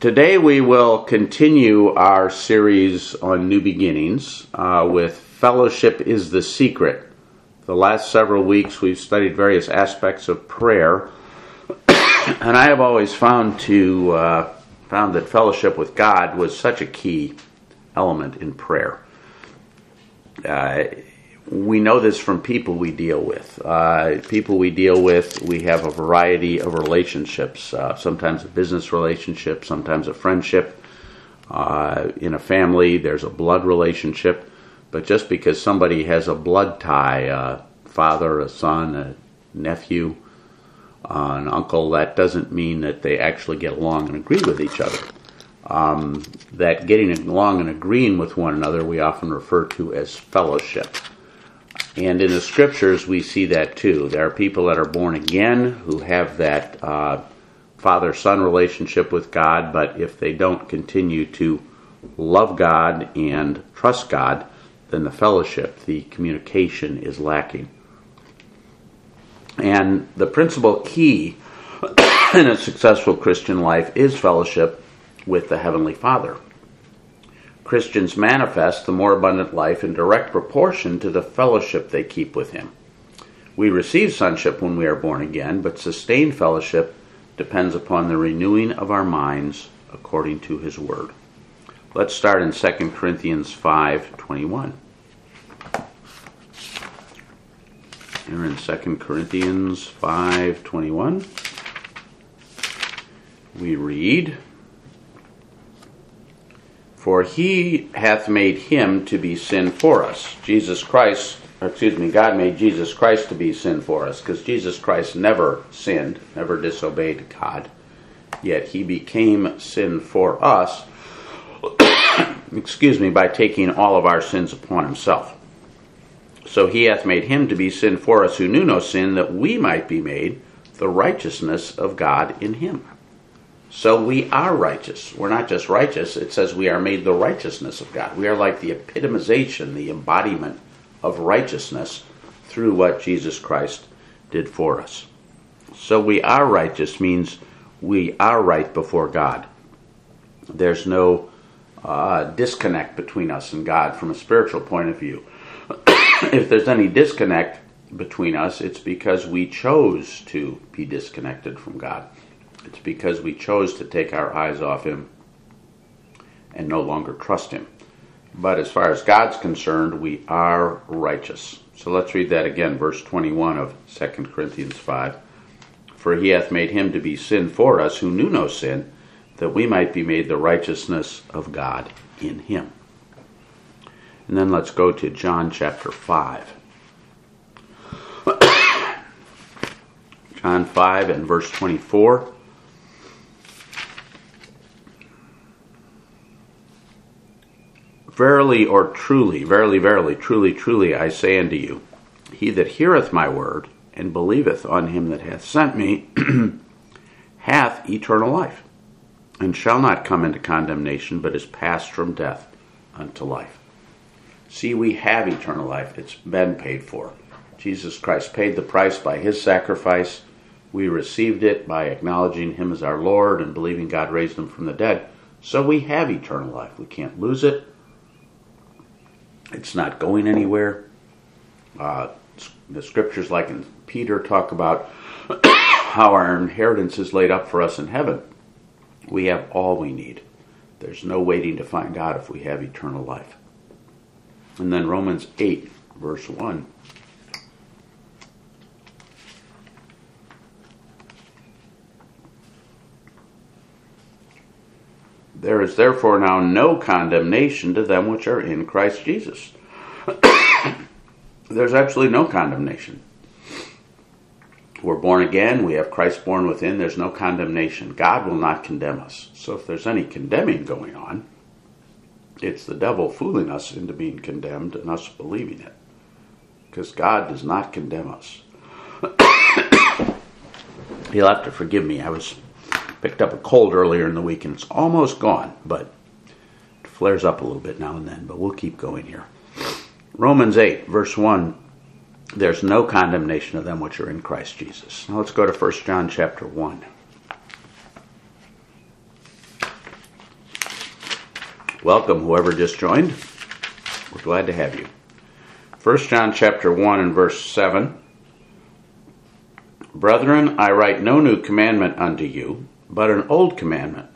Today we will continue our series on New Beginnings with Fellowship is the Secret. The last several weeks we've studied various aspects of prayer, and I have always found that fellowship with God was such a key element in prayer. We know this from people we deal with. We have a variety of relationships, sometimes a business relationship, sometimes a friendship. In a family, there's a blood relationship. But just because somebody has a blood tie, a father, a son, a nephew, an uncle, that doesn't mean that they actually get along and agree with each other. That getting along and agreeing with one another we often refer to as fellowship. And in the scriptures we see that too. There are people that are born again who have that father-son relationship with God, but if they don't continue to love God and trust God, then the fellowship, the communication is lacking. And the principal key in a successful Christian life is fellowship with the Heavenly Father. Christians manifest the more abundant life in direct proportion to the fellowship they keep with Him. We receive sonship when we are born again, but sustained fellowship depends upon the renewing of our minds according to His Word. Let's start in 2 Corinthians 5:21. Here in 2 Corinthians 5:21, we read, "For He hath made Him to be sin for us." God made Jesus Christ to be sin for us, because Jesus Christ never sinned, never disobeyed God. Yet He became sin for us, by taking all of our sins upon Himself. "So He hath made Him to be sin for us who knew no sin, that we might be made the righteousness of God in Him." So we are righteous. We're not just righteous. It says we are made the righteousness of God. We are like the epitomization, the embodiment of righteousness through what Jesus Christ did for us. So we are righteous means we are right before God. There's no disconnect between us and God from a spiritual point of view. If there's any disconnect between us, it's because we chose to be disconnected from God. It's because we chose to take our eyes off Him and no longer trust Him. But as far as God's concerned, we are righteous. So let's read that again, verse 21 of 2 Corinthians 5. "For He hath made Him to be sin for us who knew no sin, that we might be made the righteousness of God in Him." And then let's go to John chapter 5. John 5 and verse 24. "Verily or truly, verily, verily, truly, truly, I say unto you, he that heareth my word, and believeth on Him that hath sent me, hath eternal life, and shall not come into condemnation, but is passed from death unto life." See, we have eternal life. It's been paid for. Jesus Christ paid the price by His sacrifice. We received it by acknowledging Him as our Lord and believing God raised Him from the dead. So we have eternal life. We can't lose it. It's not going anywhere. The scriptures, like in Peter, talk about how our inheritance is laid up for us in heaven. We have all we need. There's no waiting to find out if we have eternal life. And then Romans 8, verse 1. "There is therefore now no condemnation to them which are in Christ Jesus." There's absolutely no condemnation. We're born again. We have Christ born within. There's no condemnation. God will not condemn us. So if there's any condemning going on, it's the devil fooling us into being condemned and us believing it. Because God does not condemn us. You'll have to forgive me. I picked up a cold earlier in the week and it's almost gone, but it flares up a little bit now and then, but we'll keep going here. Romans 8, verse 1, "There's no condemnation of them which are in Christ Jesus." Now let's go to 1 John chapter 1. Welcome, whoever just joined. We're glad to have you. 1 John chapter 1 and verse 7. Brethren, I write no new commandment unto you, but an old commandment.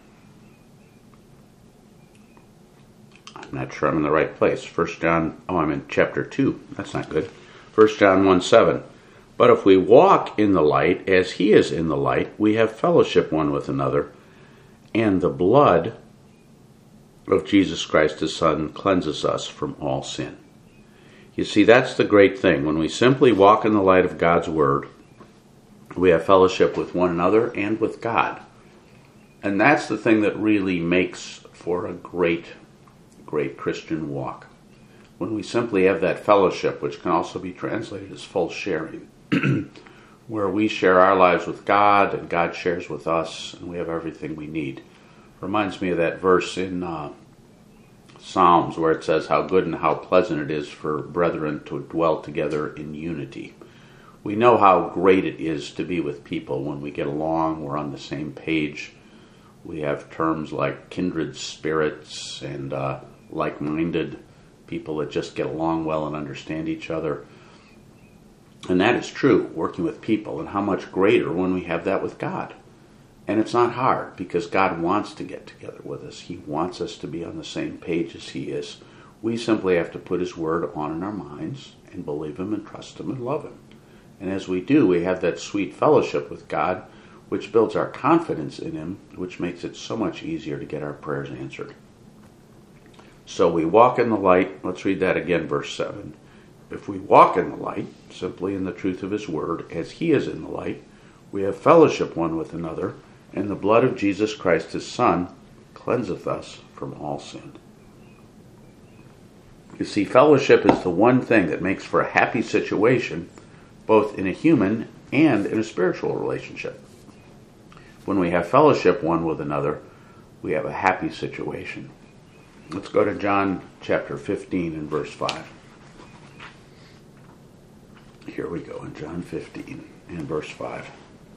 I'm not sure I'm in the right place. I'm in chapter 2. That's not good. 1 John 1 7. But if we walk in the light as he is in the light, we have fellowship one with another, and the blood of Jesus Christ his Son cleanses us from all sin. You see, that's the great thing. When we simply walk in the light of God's Word, we have fellowship with one another and with God. And that's the thing that really makes for a great Christian walk. When we simply have that fellowship, which can also be translated as full sharing, where we share our lives with God and God shares with us, and we have everything we need. Reminds me of that verse in Psalms where it says how good and how pleasant it is for brethren to dwell together in unity. We know how great it is to be with people when we get along, we're on the same page. We have terms like kindred spirits and like-minded people that just get along well and understand each other. And that is true, working with people, and how much greater when we have that with God. And it's not hard, because God wants to get together with us. He wants us to be on the same page as he is. We simply have to put his word on in our minds and believe him and trust him and love him. And as we do, we have that sweet fellowship with God, which builds our confidence in him, which makes it so much easier to get our prayers answered. So we walk in the light. Let's read that again, verse 7. If we walk in the light, simply in the truth of his word, as he is in the light, we have fellowship one with another, and the blood of Jesus Christ his Son cleanseth us from all sin. You see, fellowship is the one thing that makes for a happy situation, both in a human and in a spiritual relationship. When we have fellowship one with another, we have a happy situation. Let's go to John chapter 15 and verse 5. Here we go in John 15 and verse 5.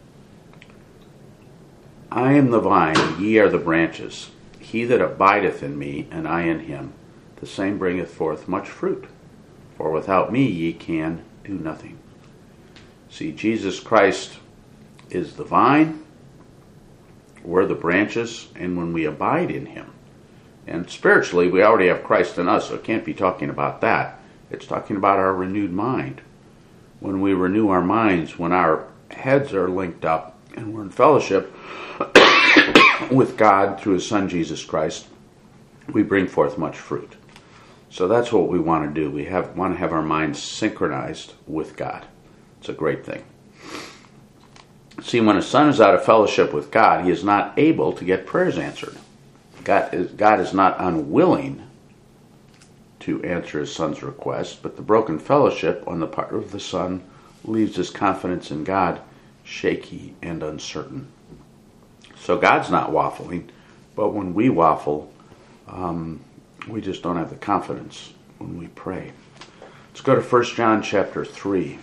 I am the vine, ye are the branches. He that abideth in me, and I in him, the same bringeth forth much fruit. For without me ye can do nothing. See, Jesus Christ is the vine, we're the branches, and when we abide in him, and spiritually we already have Christ in us, so it can't be talking about that. It's talking about our renewed mind. When we renew our minds, when our heads are linked up and we're in fellowship with God through his Son Jesus Christ, we bring forth much fruit. So that's what we want to do. We want to have our minds synchronized with God. It's a great thing. See, when a son is out of fellowship with God, he is not able to get prayers answered. God is not unwilling to answer his son's request, but the broken fellowship on the part of the son leaves his confidence in God shaky and uncertain. So God's not waffling, but when we waffle, we just don't have the confidence when we pray. Let's go to 1 John chapter 3.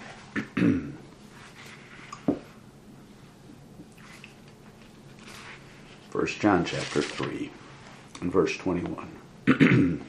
1 John chapter 3 and verse 21.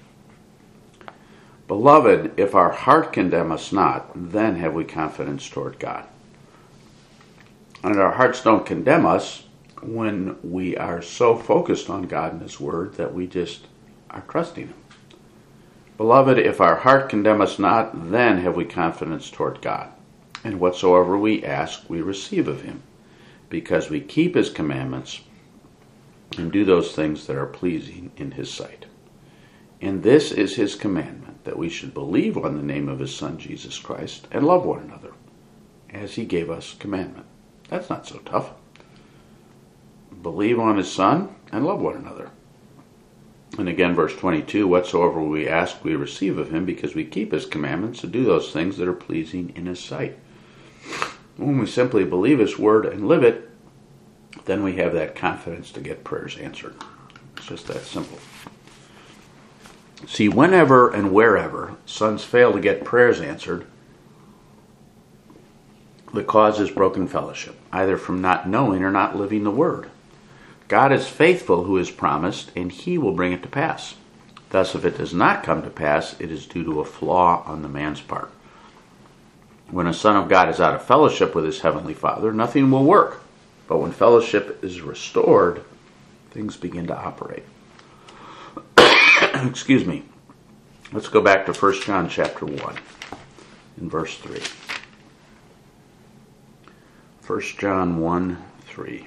Beloved, if our heart condemn us not, then have we confidence toward God. And our hearts don't condemn us when we are so focused on God and his word that we just are trusting him. Beloved, if our heart condemn us not, then have we confidence toward God. And whatsoever we ask, we receive of him, because we keep his commandments and do those things that are pleasing in his sight. And this is his commandment, that we should believe on the name of his Son, Jesus Christ, and love one another, as he gave us commandment. That's not so tough. Believe on his Son and love one another. And again, verse 22, whatsoever we ask, we receive of him, because we keep his commandments and do those things that are pleasing in his sight. When we simply believe his word and live it, then we have that confidence to get prayers answered. It's just that simple. See, whenever and wherever sons fail to get prayers answered, the cause is broken fellowship, either from not knowing or not living the word. God is faithful who has promised, and he will bring it to pass. Thus, if it does not come to pass, it is due to a flaw on the man's part. When a son of God is out of fellowship with his heavenly Father, nothing will work. But when fellowship is restored, things begin to operate. Excuse me. Let's go back to 1 John chapter 1 in verse 3. 1 John 1, 3.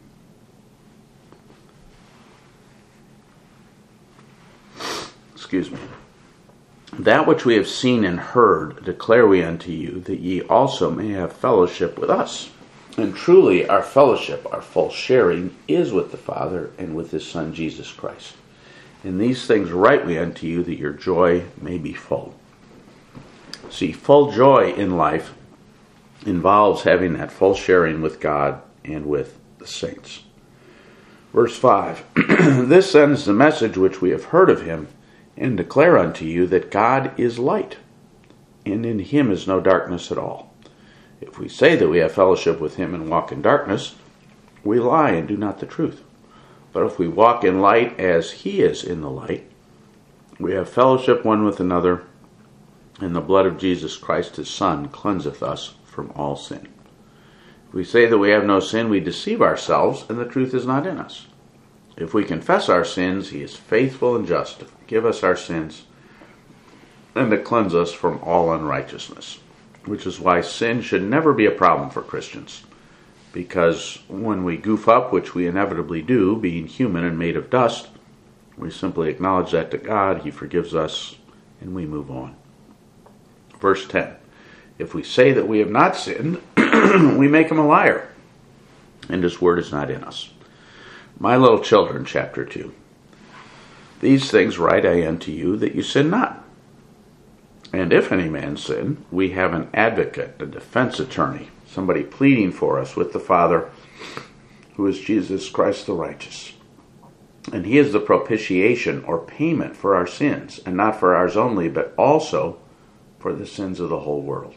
Excuse me. That which we have seen and heard declare we unto you, that ye also may have fellowship with us. And truly our fellowship, our full sharing, is with the Father and with his Son Jesus Christ. And these things write we unto you, that your joy may be full. See, full joy in life involves having that full sharing with God and with the saints. Verse 5, This then is the message which we have heard of him, and declare unto you that God is light, and in him is no darkness at all. If we say that we have fellowship with him and walk in darkness, we lie and do not the truth. But if we walk in light as he is in the light, we have fellowship one with another, and the blood of Jesus Christ his Son cleanseth us from all sin. If we say that we have no sin, we deceive ourselves, and the truth is not in us. If we confess our sins, he is faithful and just to forgive us our sins and to cleanse us from all unrighteousness. Which is why sin should never be a problem for Christians. Because when we goof up, which we inevitably do, being human and made of dust, we simply acknowledge that to God, he forgives us, and we move on. Verse 10, If we say that we have not sinned, we make him a liar, and his word is not in us. My little children, chapter 2. These things write I unto you, that you sin not. And if any man sin, we have an advocate, a defense attorney, somebody pleading for us with the Father, who is Jesus Christ the righteous. And he is the propitiation or payment for our sins, and not for ours only, but also for the sins of the whole world.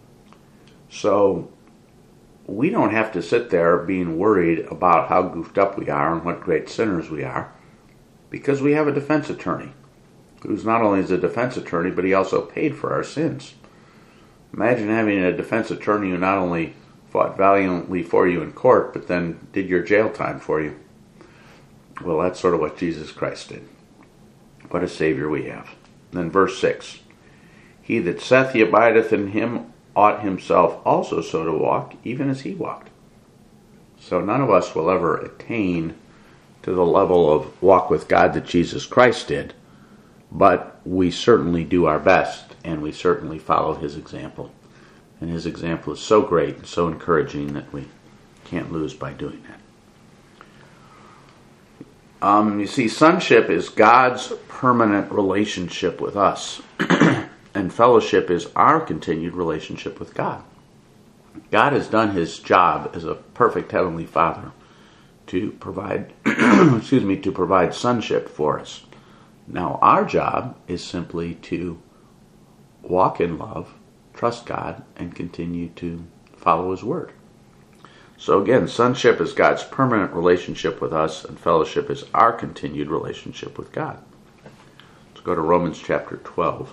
So we don't have to sit there being worried about how goofed up we are and what great sinners we are, because we have a defense attorney who's not only is a defense attorney, but he also paid for our sins. Imagine having a defense attorney who not only fought valiantly for you in court, but then did your jail time for you. Well, that's sort of what Jesus Christ did. What a Savior we have. Then verse 6, He that saith he abideth in him ought himself also so to walk, even as he walked. So none of us will ever attain to the level of walk with God that Jesus Christ did, but we certainly do our best, and we certainly follow his example. And his example is so great and so encouraging that we can't lose by doing that. You see, sonship is God's permanent relationship with us. And fellowship is our continued relationship with God. God has done his job as a perfect heavenly Father to provide to provide sonship for us. Now our job is simply to walk in love, trust God, and continue to follow his word. So again, sonship is God's permanent relationship with us, and fellowship is our continued relationship with God. Let's go to Romans chapter 12.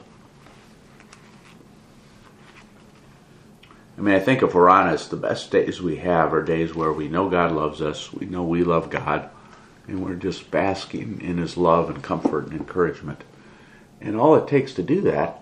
I think if we're honest, the best days we have are days where we know God loves us, we know we love God, and we're just basking in his love and comfort and encouragement. And all it takes to do that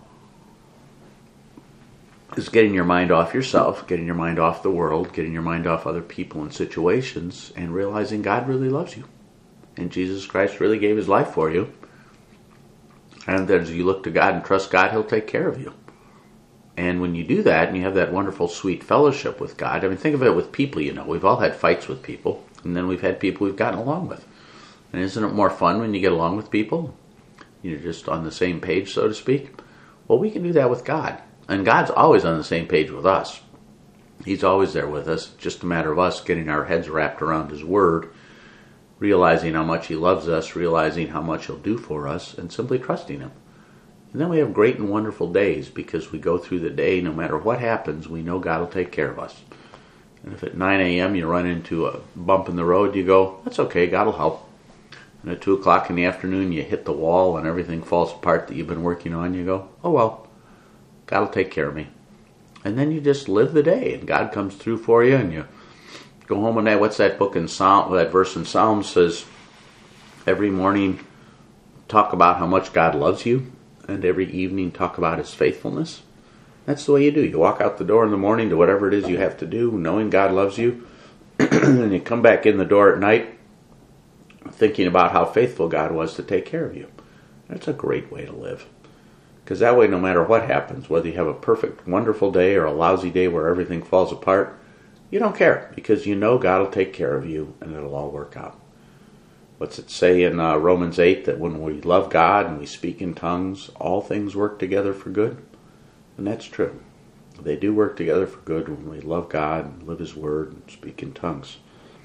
is getting your mind off yourself, getting your mind off the world, getting your mind off other people and situations, and realizing God really loves you. And Jesus Christ really gave his life for you. And as you look to God and trust God, he'll take care of you. And when you do that, and you have that wonderful, sweet fellowship with God, think of it with people, We've all had fights with people, and then we've had people we've gotten along with. And isn't it more fun when you get along with people? You're just on the same page, so to speak. Well, we can do that with God. And God's always on the same page with us. He's always there with us. It's just a matter of us getting our heads wrapped around his word, realizing how much he loves us, realizing how much he'll do for us, and simply trusting him. And then we have great and wonderful days because we go through the day, no matter what happens, we know God will take care of us. And if at 9 a.m. you run into a bump in the road, you go, that's okay, God will help. And at 2 o'clock in the afternoon, you hit the wall and everything falls apart that you've been working on, you go, oh well, God will take care of me. And then you just live the day, and God comes through for you, and you go home one day. What's that book in Psalm? That verse in Psalms says, every morning talk about how much God loves you, and every evening talk about His faithfulness. That's the way you do. You walk out the door in the morning to whatever it is you have to do, knowing God loves you, and you come back in the door at night thinking about how faithful God was to take care of you. That's a great way to live. Because that way, no matter what happens, whether you have a perfect, wonderful day or a lousy day where everything falls apart, you don't care, because you know God will take care of you and it'll all work out. What's it say in Romans 8, that when we love God and we speak in tongues, all things work together for good? And that's true. They do work together for good when we love God and live His Word and speak in tongues.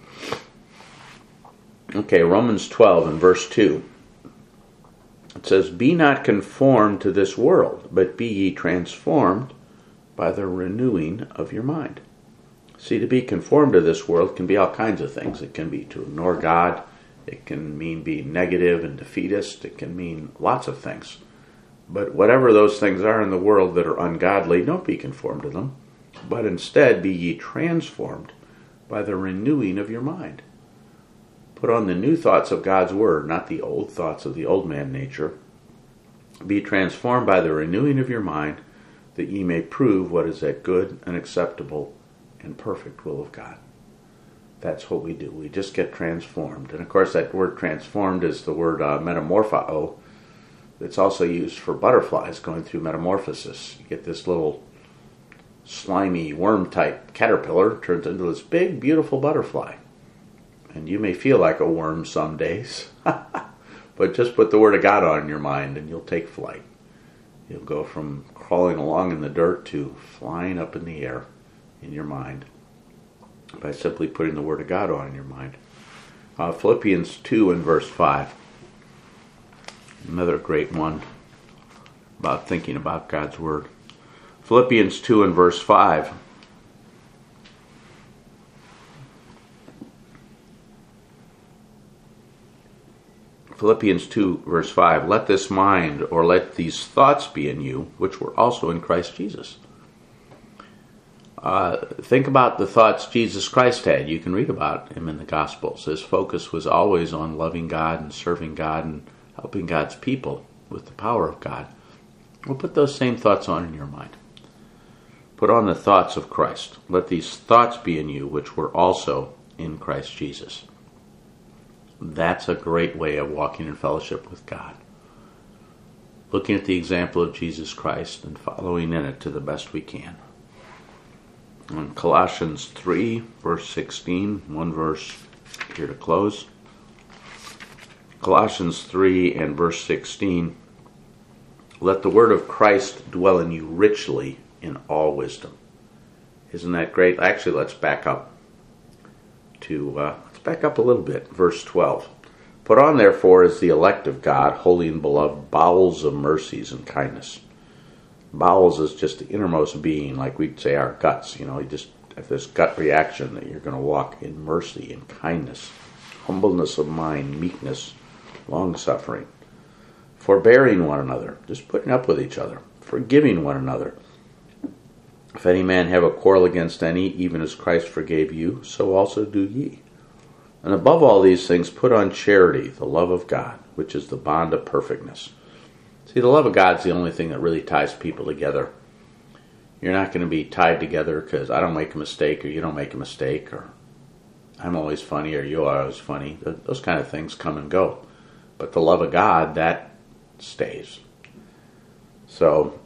Okay, Romans 12 and verse 2. It says, be not conformed to this world, but be ye transformed by the renewing of your mind. See, to be conformed to this world can be all kinds of things. It can be to ignore God. It can mean being negative and defeatist. It can mean lots of things. But whatever those things are in the world that are ungodly, don't be conformed to them, but instead be ye transformed by the renewing of your mind. Put on the new thoughts of God's Word, not the old thoughts of the old man nature. Be transformed by the renewing of your mind, that ye may prove what is that good and acceptable and perfect will of God. That's what we do. We just get transformed. And of course that word transformed is the word metamorpho. It's also used for butterflies going through metamorphosis. You get this little slimy worm-type caterpillar, turns into this big, beautiful butterfly. And you may feel like a worm some days, but just put the Word of God on your mind and you'll take flight. You'll go from crawling along in the dirt to flying up in the air in your mind by simply putting the Word of God on in your mind. Philippians 2 and verse 5. Another great one about thinking about God's Word. Philippians 2 and verse 5. Philippians 2 verse 5. Let this mind, or let these thoughts be in you, which were also in Christ Jesus. Think about the thoughts Jesus Christ had. You can read about Him in the Gospels. His focus was always on loving God and serving God and helping God's people with the power of God. Well, put those same thoughts on in your mind. Put on the thoughts of Christ. Let these thoughts be in you, which were also in Christ Jesus. That's a great way of walking in fellowship with God. Looking at the example of Jesus Christ and following in it to the best we can. In Colossians 3, verse 16, one verse here to close. Colossians 3 and verse 16. Let the word of Christ dwell in you richly in all wisdom. Isn't that great? Actually, let's back up a little bit. Verse 12. Put on, therefore, as the elect of God, holy and beloved, bowels of mercies and kindness. Bowels is just the innermost being, like we'd say our guts. You just have this gut reaction that you're going to walk in mercy and kindness, humbleness of mind, meekness, long-suffering, forbearing one another, just putting up with each other, forgiving one another. If any man have a quarrel against any, even as Christ forgave you, so also do ye. And above all these things, put on charity, the love of God, which is the bond of perfectness. See, the love of God is the only thing that really ties people together. You're not going to be tied together because I don't make a mistake or you don't make a mistake, or I'm always funny or you're always funny. Those kind of things come and go. But the love of God, that stays. So,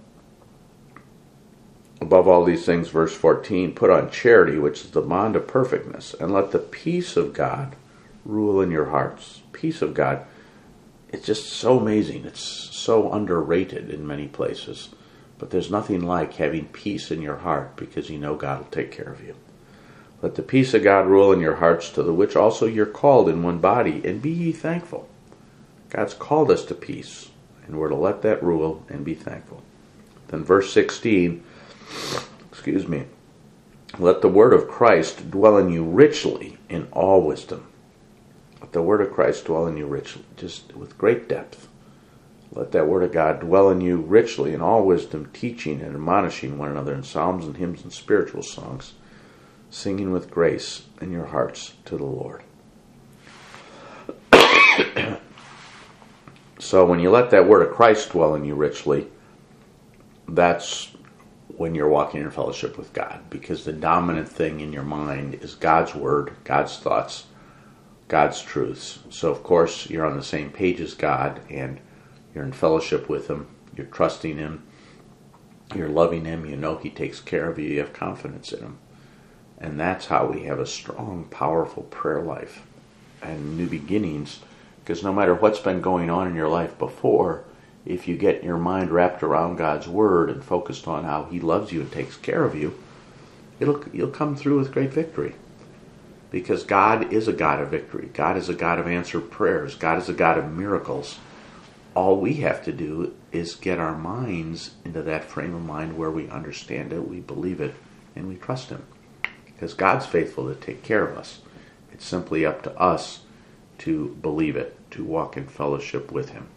above all these things, verse 14, put on charity, which is the bond of perfectness, and let the peace of God rule in your hearts. Peace of God. It's just so amazing. It's so underrated in many places. But there's nothing like having peace in your heart, because you know God will take care of you. Let the peace of God rule in your hearts, to the which also you're called in one body, and be ye thankful. God's called us to peace, and we're to let that rule and be thankful. Then verse 16, Let the word of Christ dwell in you richly in all wisdom. Let the word of Christ dwell in you richly, just with great depth. Let that word of God dwell in you richly in all wisdom, teaching and admonishing one another in psalms and hymns and spiritual songs, singing with grace in your hearts to the Lord. So when you let that word of Christ dwell in you richly, that's when you're walking in fellowship with God, because the dominant thing in your mind is God's word, God's thoughts, God's truths. So of course you're on the same page as God, and you're in fellowship with Him, you're trusting Him, you're loving Him, you know He takes care of you, you have confidence in Him. And that's how we have a strong, powerful prayer life and new beginnings, because no matter what's been going on in your life before, if you get your mind wrapped around God's Word and focused on how He loves you and takes care of you, you'll come through with great victory. Because God is a God of victory. God is a God of answered prayers. God is a God of miracles. All we have to do is get our minds into that frame of mind where we understand it, we believe it, and we trust Him. Because God's faithful to take care of us. It's simply up to us to believe it, to walk in fellowship with Him.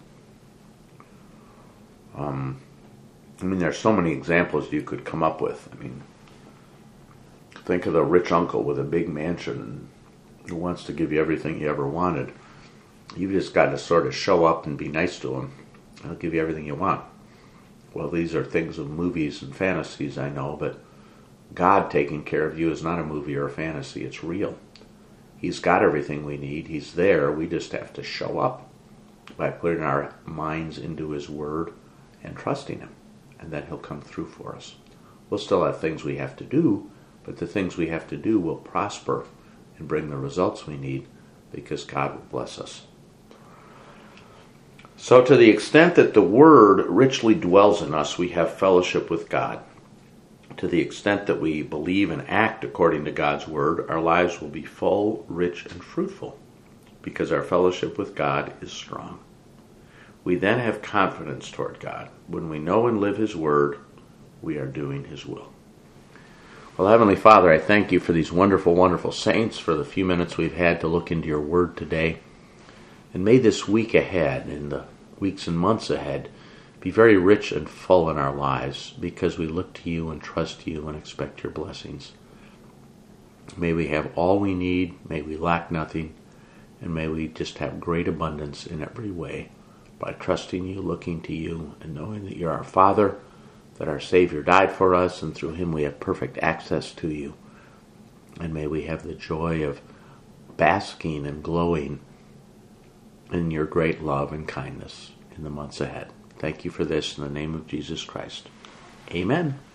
There's so many examples you could come up with. Think of the rich uncle with a big mansion who wants to give you everything you ever wanted. You've just got to sort of show up and be nice to him. He'll give you everything you want. Well, these are things of movies and fantasies, I know, but God taking care of you is not a movie or a fantasy. It's real. He's got everything we need. He's there. We just have to show up by putting our minds into His Word and trusting Him. And then He'll come through for us. We'll still have things we have to do, but the things we have to do will prosper and bring the results we need because God will bless us. So to the extent that the Word richly dwells in us, we have fellowship with God. To the extent that we believe and act according to God's Word, our lives will be full, rich, and fruitful because our fellowship with God is strong. We then have confidence toward God. When we know and live His Word, we are doing His will. Well, Heavenly Father, I thank You for these wonderful, wonderful saints, for the few minutes we've had to look into Your Word today. And may this week ahead, and the weeks and months ahead, be very rich and full in our lives because we look to You and trust You and expect Your blessings. May we have all we need, may we lack nothing, and may we just have great abundance in every way by trusting You, looking to You, and knowing that You're our Father, that our Savior died for us, and through Him we have perfect access to You. And may we have the joy of basking and glowing in Your great love and kindness in the months ahead. Thank You for this in the name of Jesus Christ. Amen.